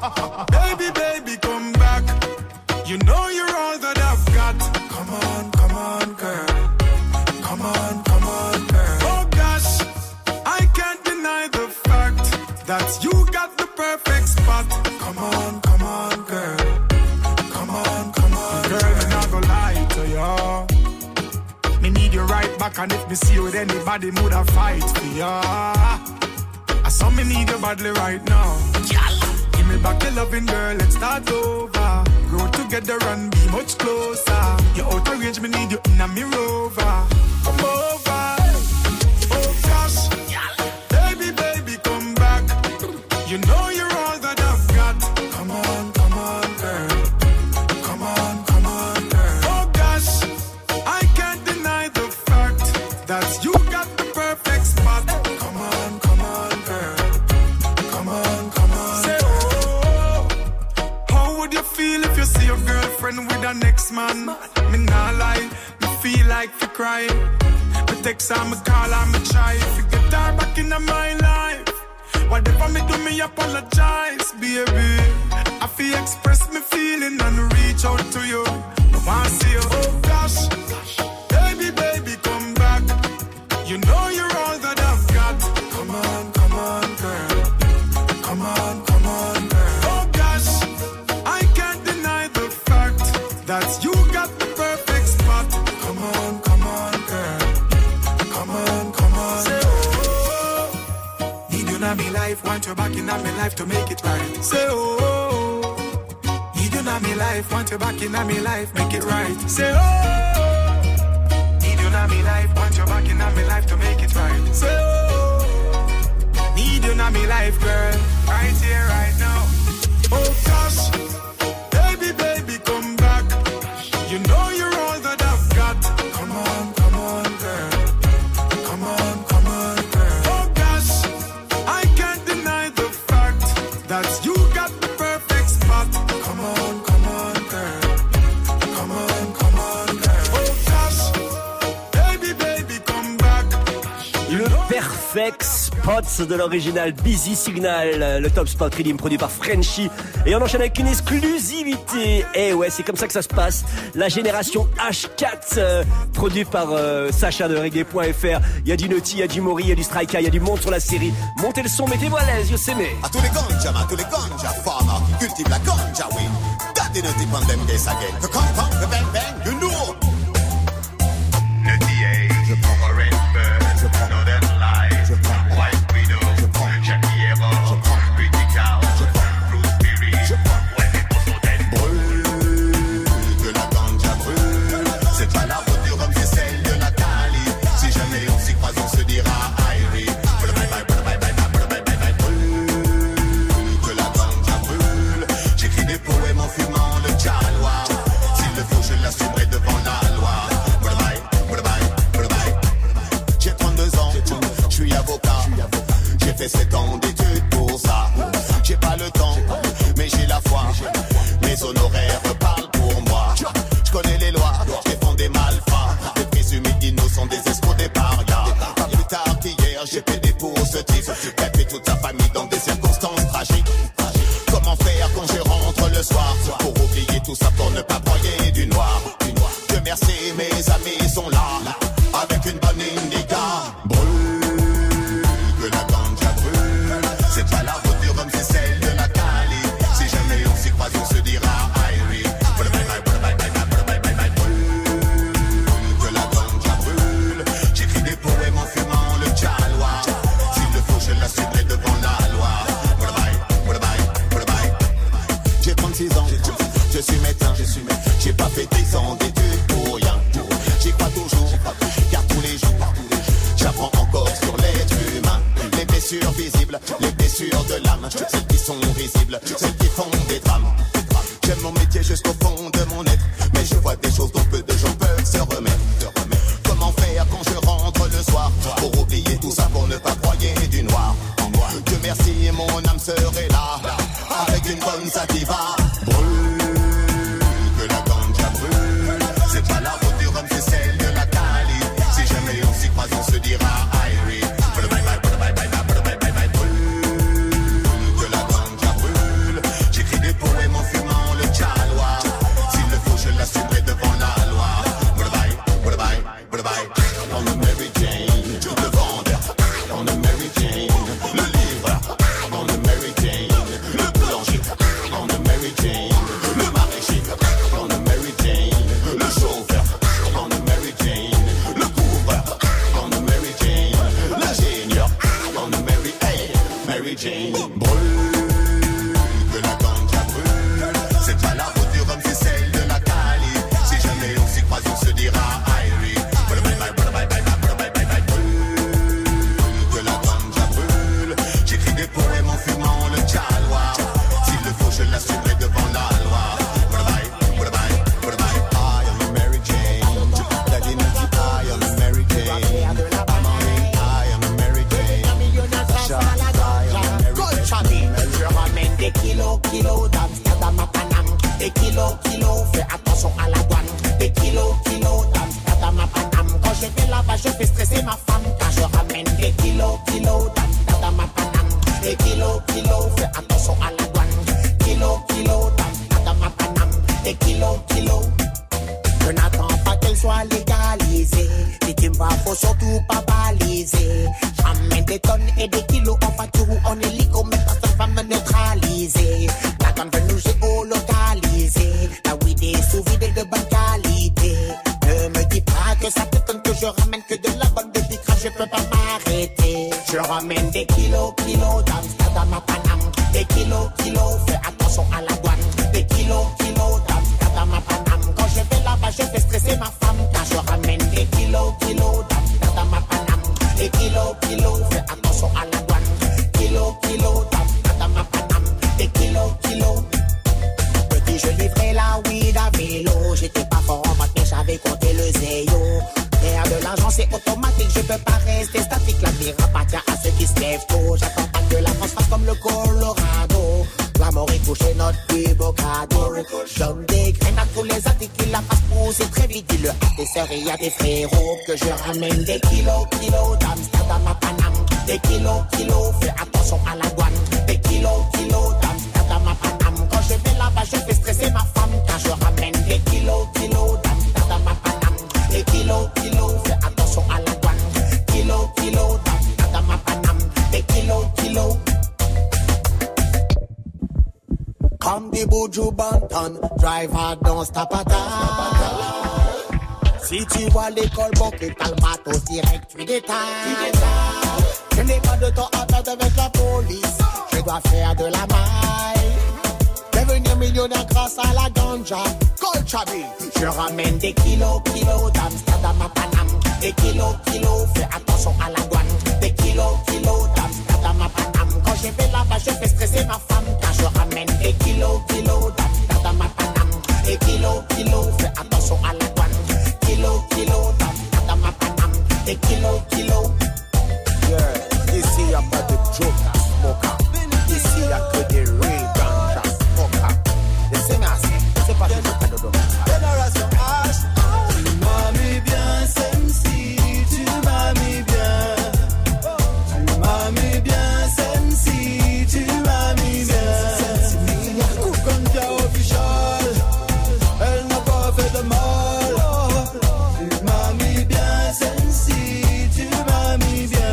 baby, baby, come back. You know you're all that I've got. Come on, come on, girl. Come on, come on, girl. Oh gosh, I can't deny the fact that you got the perfect spot. Come on, come on, girl. Come on, come on, girl. I'm not gonna lie to you. Me need you right back, and if me see you with anybody, would I fight for ya? I saw me need you badly right now. Give me back your loving, girl, let's start over. Grow together and be much closer. You're out of range, me need you in a me rover. Come over. Oh gosh, baby, baby, come back. You know you're all that I've got. Come on, come on, girl. Come on, come on, girl. Oh gosh, I can't deny the fact that you got the perfect spot. Come on, come on, girl. Come on, come on. Say, oh, how would you feel if you see your girlfriend with the next man? Me nah lie, me feel like to cry. Me text her, me call her, me try to get her back in my life. Whatever me do, me apologize, baby. I feel express me feeling and reach out to you. I want to see you. Oh gosh, baby, baby, come back. You know you're all that I've got. Come on, come on, girl. Come on, come on, girl. Oh gosh, I can't deny the fact that you got the perfect spot. Come on, come on, girl. Come on, come on. Say, oh, need you in my life, want you back in my life to make it right. Say, oh, need you in my life, want you back in my life, make it right. Say, oh, need you in my life, want you back in my life to make it right. Say, oh, need you in my life, girl, right here, right now. Oh gosh, baby, baby, come back. You know you're all that I've got. Come on, come on, girl. Come on, come on, girl. Oh gosh, I can't deny the fact that you got the perfect spot. Come on, come on, girl. Come on, come on, girl. Oh gosh, baby, baby, come back. Le perfect spot. Pots de l'original Busy Signal, le Top Spot Rhythm produit par Frenchy. Et on enchaîne avec une exclusivité. Et ouais, c'est comme ça que ça se passe. La génération H quatre, euh, produit par euh, Sacha de reggae point f r. Il y a du Naughty, il y a du Mori, il y a du Striker, il y a du monde sur la série. Montez le son, mettez-vous à l'aise, yo c'est mes. À tous les ganja, à tous les ganja farmers qui cultivent la ganja, oui. That didn't depend them guys again. The come, come, the bang, bang, you know. Le D A, je prends Orange Bird, je prends Northern Light, je prends White Widow, je prends Jackie Hero, je prends Pretty Cow, je prends Fruit Spirit, je prends Wesley Possoden. Brûle, que la ganja brûle. C'est pas la route du rhum, c'est celle de la Cali. Si jamais on s'y croise, on se dira Irie. Brûle, que la ganja brûle. J'écris des poèmes en fumant le jalois. S'il le faut, je l'assumerai devant la loi. J'ai trente-deux ans, je suis avocat. J'ai fait sept ans d'études pour ça. J'ai pas le temps, mais j'ai la foi. Mes honoraires parlent pour moi. Je connais les lois, je défends des malfrats. Des présumés innocents, des escrocs, des parias. Pas plus tard qu'hier, j'ai plaidé pour ce type. Pep et toute sa famille dans des circonstances tragiques. Comment faire quand je rentre le soir pour oublier tout ça, pour ne pas broyer du noir. Dieu merci, mes amis sont là. Avec une bonne indica. Brûle, que la ganja brûle. C'est pas la route du rhum, c'est celle de la Cali. Si jamais on s'y croise, on se dira Irie. Brûle, que la ganja brûle. J'écris des poèmes en fumant le jalois. S'il le faut, je l'assumerai devant la loi. J'ai trente-six ans, je suis médecin. J'ai pas fait dix ans d'études pour rien. J'y crois toujours, car tous les jours, j'apprends encore sur l'être humain. Les blessures visibles, les blessures de l'âme, celles qui sont risibles, celles qui font des drames. J'aime mon métier jusqu'au fond de mon être, mais je vois des choses dont peu de gens peuvent se remettre. Comment faire quand je rentre le soir, pour oublier tout ça, pour ne pas broyer du noir. Dieu merci, mon âme serait là, avec une bonne sativa. Brûle, que la ganja brûle. C'est pas la route du rhum, c'est celle de la Cali. Si jamais on s'y croise, on se dira Irie. Que la ganja brûle. J'écris des poèmes en fumant le jalois. S'il le faut, je l'assumerai devant la loi. On the Mary Jane, le vendeur. On the Mary Jane, le livreur. On the Mary Jane, le boulanger. On the Mary Jane, le maraîcher. On the Mary Jane, le chauffeur. On the Mary Jane, le couvreur. On the Mary Jane, l'ingénieur. On the Mary, hey, Mary Jane. Brûle, que la ganja brûle. C'est pas la route du rhum, c'est celle de la Cali. Si jamais on s'y croise, on se dira Irie. Que la ganja brûle. J'écris des poèmes en fumant le jalois. S'il le faut, je l'assumerai devant la loi. I am Mary Jane. Daddy Naughty, I am Mary Jane. Amandine, I am Mary Jane. Sacha, I am Mary Jane. Je ramène des kilos, kilos d'Amsterdam à Paname. Des kilos, kilos, fais attention à la douane. Des kilos, kilos d'Amsterdam à Paname. Quand je vais là-bas, je fais stresser ma femme. Car je ramène des kilos, kilos d'Amsterdam à Paname. Des kilos, kilos, fais attention à la douane. Kilos, kilos d'Amsterdam à Paname. Des kilos, kilos. Je n'attends pas qu'elle soit légalisée. Si tu me vas, faut surtout pas baliser. J'amène des tonnes et des kilos en voiture ou en hélico, mais personne va me neutraliser. La tonne veut nous géolocaliser. La weed est sous vide et de bonne qualité. Ne me dis pas que ça t'étonne que je ramène que de la bonne de bicrave, je peux pas m'arrêter. Je ramène des kilos, kilos d'Amsterdam à Paname. Des kilos, kilos, fais attention à la douane. Des kilos, kilos d'Amsterdam à Paname. Quand je vais là-bas, je fais stresser ma femme. Car je ramène des kilos, kilos d'Amsterdam à Paname. Des kilos, kilos, fais attention à la douane. Kilos, kilos d'Amsterdam à Paname. Des kilos, kilos. Petit, je livrais la weed à vélo. J'étais pas fort en maths, mais j'avais compté le zéyo. Faire de l'argent, c'est automatique, je peux pas rester statique. L'avenir appartient à ceux qui se lèvent tôt. J'attends pas que la France fasse comme le Colorado. L'amour est couché, notre plus beau cadeau. Donne des graines à tous les addicts qui la fassent pousser très vite. Dis-le à tes sœurs et à tes frérots que je ramène des kilos, kilos d'Amsterdam à Paname. Des kilos, kilos, fais attention à la douane. Des kilos, kilos, dam, dam, dam, dam. Quand je vais là-bas, je fais stresser ma femme. Quand je ramène des kilos, kilos, dam, dam, dam, dam. Des kilos, kilos, fais attention à la douane. Kilos, kilos, dam, dam, dam, dam. Des kilos, kilos. Comme des Buju Banton, driver, don't stop at all. Si tu vois l'école bouclée, t'as le matos direct, tu détailles. Je n'ai pas de temps à perdre avec la police, je dois faire de la maille. Devenir millionnaire grâce à la ganja, Colchabi. Je ramène des kilos, kilos d'Amsterdam à Paname. Des kilos, kilos, fais attention à la douane. Des kilos, kilos d'Amsterdam à Paname. Quand je vais là-bas, je fais stresser ma femme. Quand je ramène des kilos, kilos d'Amsterdam à Paname. Des kilos, kilos, fais attention à la douane. Kilos, kilos d'Amsterdam à Paname. Des kilos, kilos. Yeah, ici y'a pas de joker, smoker. Ici y'a que des real ganja smoker. Les sénats, c'est pas des jokers de dommage. Génération H. Tu m'as mis bien, Sensi, tu m'as mis bien. Tu m'as mis bien, Sensi, tu m'as mis bien. Coup ganja official, elle n'a pas fait de mal. Tu m'as mis bien, Sensi, tu m'as mis bien.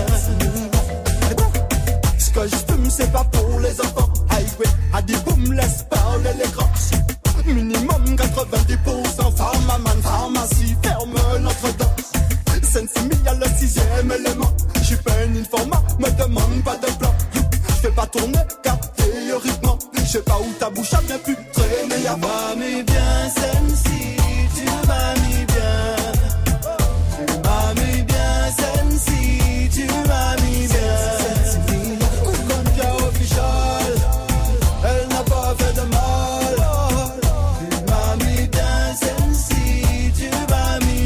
Ce que je fume, c'est pas pour les enfants. Highway, a dit boum, laisse parler les grands. Minimum quatre-vingt-dix pour cent pharmaman, pharmacie, ferme notre danse. Sensi à le sixième élément. J'suis pas un informat, me demande pas de plan. J'fais pas tourner, car théoriquement, j'sais pas où ta bouche a bien pu traîner. Tu m'as mis bien, Sensi, tu m'as mis bien. Tu m'as mis bien, Sensi, tu m'as mis bien. Ganja official, elle n'a pas fait de mal. Tu m'as mis bien, Sensi, tu m'as mis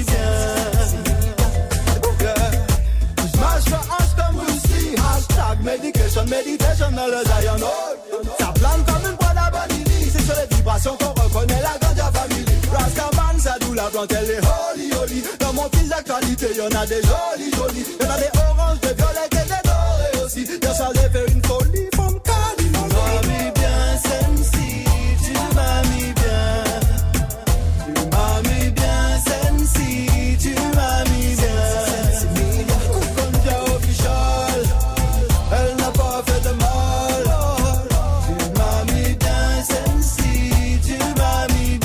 bien. Smash the hashtag Brucey, hashtag medication, meditation dans le Zion. Ça plante comme une boîte à vanille. C'est sur les vibrations qu'on reconnaît la ganja family. Rastaman, ça d'où la plante, elle est holy, holy. Dans mon fils d'actualité, y'en a des jolis, jolis. Y'en a des oranges, des violets et des dorés aussi. Y'a ça, j'ai fait une folie, femme Cali. Tu m'as mis bien, Sensi, tu m'as mis bien. Tu m'as mis bien, Sensi, tu m'as mis bien. Ganja official, elle n'a pas fait de mal. Tu m'as mis bien, Sensi, tu m'as mis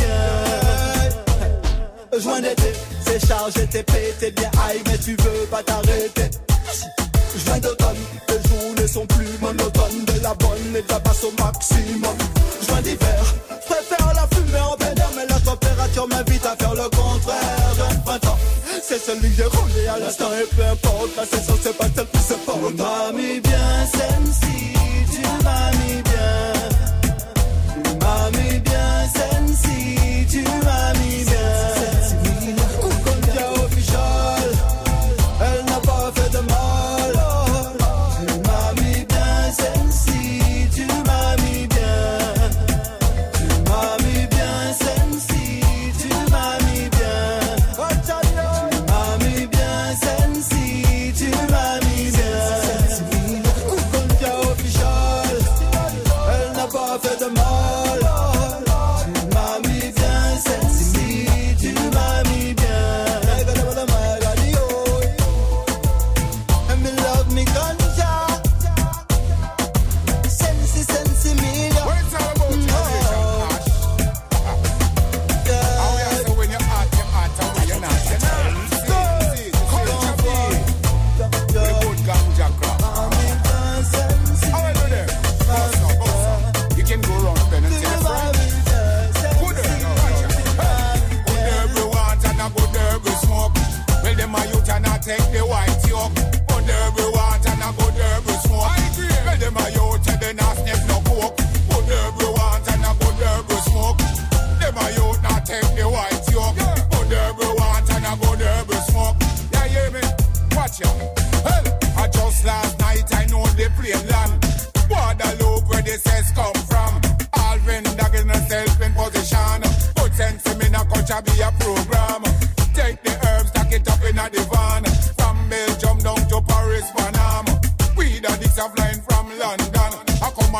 bien. Joint d'été, c'est chargé, t'es pété bien high, mais tu veux pas t'arrêter. Joint d'automne, les journées sont plus monotones. De la bonne et de la basse au maximum. Joint d'hiver, je préfère la fumée en plein air, mais la température m'invite à faire le contraire. Joint de printemps, c'est celui que j'ai roulé à l'instant. Et peu importe, la session c'est pas celle qui se porte. Tu m'as mis bien, Sensi, tu m'as mis bien. Tu m'as mis bien, Sensi, tu m'as mis bien. Ganja official, elle n'a pas fait de mal. Tu m'as mis bien, Sensi, tu m'as mis bien. Tu m'as mis bien, Sensi, tu m'as mis bien. Tu m'as mis bien, Sensi, tu m'as mis bien. Ganja official, elle n'a pas fait de mal. Tu m'as mis bien, Sensi, tu m'as mis bien. And me love me ganja. Sensi, sensi, me love. What's all about you, Ash? How we are so when you're hot, you're hot, and when you're not, you're not. See, see, culture beat. With a good ganja crop. How I do there? Boss up, boss up. You can go round the bend and tell your friends. Good herb, watch out. Hey. Good herb we want and a good herb we smoke. Well, them a youth and a take the white yoke. Good herb we want and a good herb we smoke. I agree. Well, them a youth and they not sniff no coke. Good herb we want and a good herb we smoke. Them a youth not take the white yoke. Good herb we want and a good herb we smoke. Yeah, you hear me? Watch out. Well, I just last night I know the plain land. Guadeloupe where the cess come from. Alvin Dog is myself in position. Put sense in me na culture be a program. Take the herbs, stack it up in a divan. From Belgium down to Paris, Panama.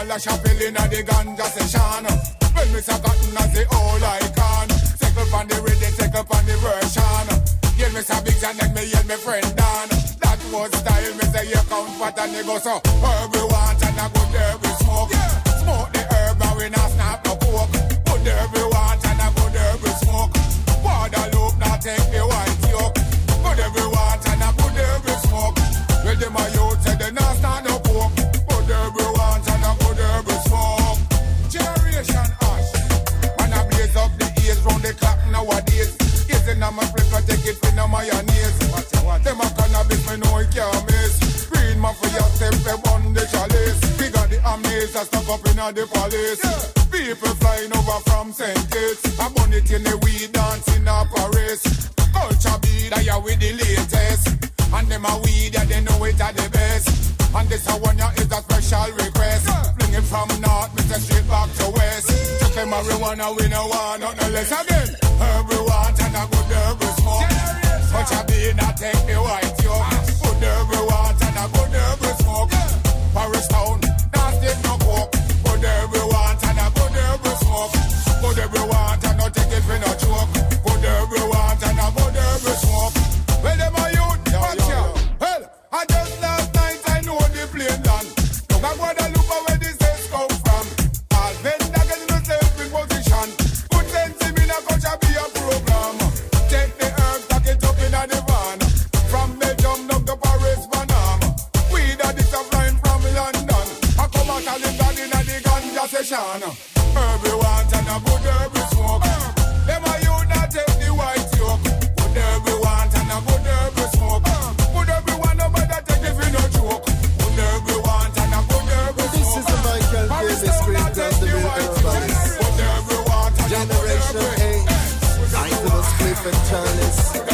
a chapel in a the ganja session. When Mister Cotton as the whole icon. Take up on the rhythm, take up on the version. Yell Mister Biggs and then me yell me friend Dan. That was style, me say you count what and you go so. Herb we want and a good herb we smoke. Smoke the herb and we not snap no coke. Good herb we want and a good herb we smoke. Guadalupe now take the white yoke. Good herb we want and a good herb we smoke. Well them a youth say they not stand no coke. Good herb we want and a good herb we smoke. Generation Ash. Man a blaze up the ears round the clock nowadays. Gazing on my flipper, take it for no mayonnaise. Them a cannabis, me know it can't miss. Green mafia, step the bun the chalice. We got the amnesia stuck up in the palace. People flying over from Saint Kitts. A bun it in the weed, dancing up Paris. Culture beat, I with the latest. And them a weed, yeah, they know it at the best. And this a one, yeah, is a special request. Fling it from north, me say straight back to west. Check the marijuana, we no want nothing less again. Herb we want and a good herb we smoke. Much a bean that take the white yoke. Good herb we want and a good herb we smoke. Paris town, not take no coke. Good herb we want and a good herb we smoke. Good herb we want and no take it for no joke. Good herb we want and a good herb we smoke. Well them a youth, watch ya. Well, I just last night I know the plane done. Look at Guadalupe where this days come from. All vendor get themselves in position. Good sense in a culture be a program. Take the herb, tuck it up in a divan. From Belgium down to Paris, Panama. We that is a flying from London. I come out of the garden in the ganja session. Herb we want and a good herb we smoke. Them a you that take the white yoke. Good herb we want and a good herb we smoke. Good herb we want nobody take it for no joke. Good herb we want and a good herb we smoke. This is the Michael Davis Green Class, the real herbalist. Generation eight. I to the Cliff and Charles.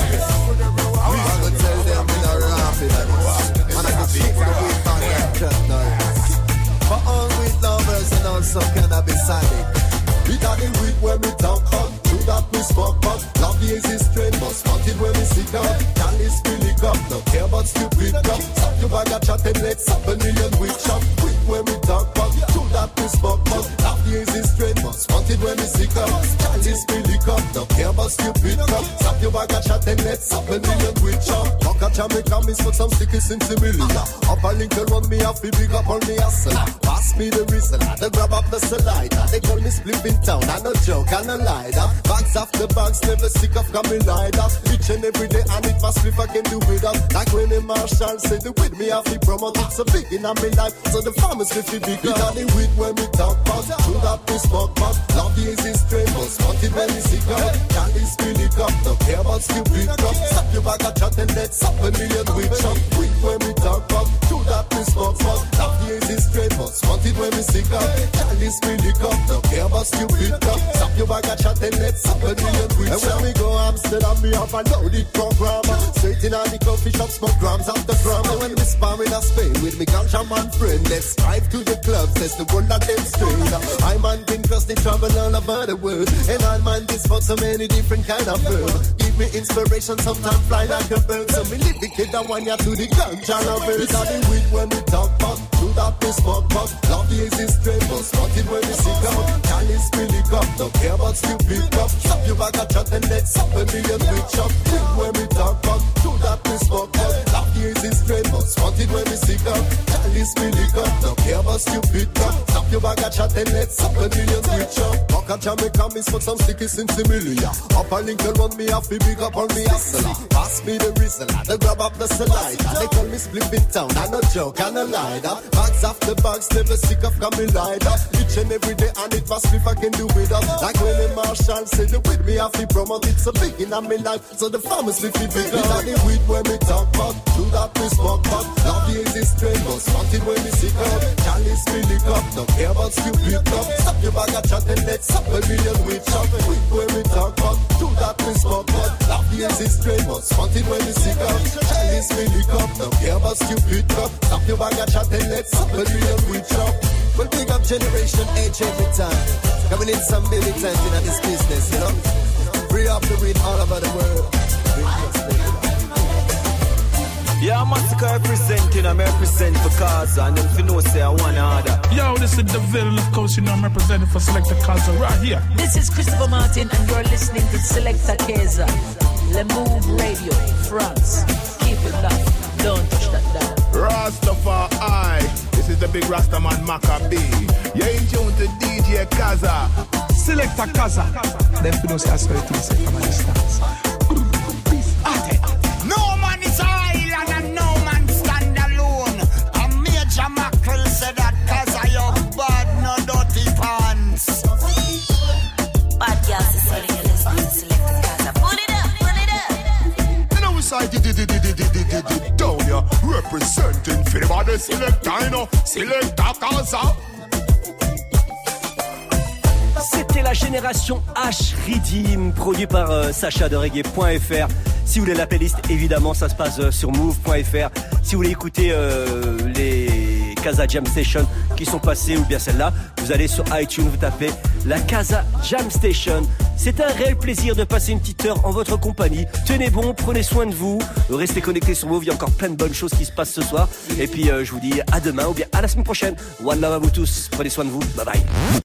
I'm gonna tell them in a rapid and I can speak the weed on that cut noise. For all weed lovers and also cannabis addicts. We got the weed when we talk about. Do that we smoke but love the easy strain. But spotted when we sit down. Chalice we lick up. No care about stupid cup. Stop your bag of chat and let's up a million weed shop. Weed when we talk about. Do that we smoke but love the easy strain. But spotted when we sit down. Chalice we lick up. No care about stupid cup. Stop your bag of chat and let's up a million weed shop. Fuck a Jamaica, me smoke some sticky Similia. Up a link run me off, we big up on me hustle. Pass me the reason, they grab up the saliva. They call me split in town, I no joke, I no lie. Bags after bags, never sick of coming lighter. Each and every day, and it must if I can do without. Like when the Marshall said, the weed me have to promote. It's a big in my life, so the farmers live the big. We got the weed when we talk about. True that we smoke about. Love the easy strain, but spotted when we sick out. Can't spill it up, don't care about stupid crop. Stop your bag of chat and let's up a million weed shop. Weed when we talk about. True that we smoke about. Love the easy strain, but spotted when we sick out. Can't spill it up, don't care about stupid crop. Stop your bag of chat and let's up a million weed shop. And when we go Amsterdam, we have a loaded program. Straight in on the coffee shop, smoke grams after grams. And when we spar in a Spain with me ganja man friend, let's drive to the club, test the world of them straight. I man been cause they travel all over the world. And I man this for so many different kind of bird. Give me inspiration, sometimes fly like a bird. So me live the kid that one ya to the ganja lovers. We got the weed when we talk about. Do that we smoke about. Love the easy straight, but spotted when we sick out. Chalice we lick up, don't care about stupid cup. Stop your bag of chat and let's up a million weed shop. Weed when we talk about. Do that we smoke about. Love the easy straight, but spotted when we sick out. Chalice we lick up, don't care about stupid cup. Stop your bag of chat and let's up a million weed shop. Fuck a Jamaica, me smoke some sticky Similia. Up a Lincoln run me off, be big up on me hustler. Pass me the reason, they grab up the saliva. They call me split in town, I no joke, I no lie. Bags after bags, never sick of coming lighter. Each and every day, and it must if I can do it up. Like when the Marshall said, the weed me have to promote. It's a big in my life, so the farmers live it big. We got the weed when we talk about. Do that we smoke about. Love the easy strain, but spotted when we sick out. Chalice we lick up, don't care about stupid cup. Stop your bag of chat and let's up a million weed shop. Weed when we talk about. Do that we smoke about. Love the easy strain, but spotted when we sick out. Chalice we lick up, don't care about stupid cup. Stop your bag of chat and let's up a million weed shop. We'll pick up Generation H every time. Coming in some militant in this business, you know. Free up the weed all over the world. Yeah, Massacre representing, I'm representing for Kaza, and if you know, say I want order. Yo, this is the villain, of course, you know I'm representing for Selecta Kaza right here. This is Christopher Martin, and you're listening to Selecta Kaza, Le Move Radio, France. Keep it locked, don't touch that dial. Rastafari, this is the big Rastaman Maccabee. You're in tune to D J Kaza. Selecta Kaza. Them for those as well to say from a distance. No man is an island and no man stand alone. A major mackerel said that Kaza you bad, no dirty pants. Bad girls is saying you listen to Selecta Kaza. Pull it up, pull it up. You know we say di di di di di di di di down here, representing for the body Selecta, you know, Selecta Kaza. C'était la génération H Redeem, produit par euh, Sacha de Reggae point F R. Si vous voulez la playlist, évidemment, ça se passe euh, sur move point F R. Si vous voulez écouter euh, les Kaza Jam Station qui sont passés ou bien celle-là, vous allez sur iTunes, vous tapez la Kaza Jam Station. C'est un réel plaisir de passer une petite heure en votre compagnie. Tenez bon, prenez soin de vous, restez connectés sur Move, il y a encore plein de bonnes choses qui se passent ce soir. Et puis euh, je vous dis à demain ou bien à la semaine prochaine. One love à vous tous, prenez soin de vous, bye bye.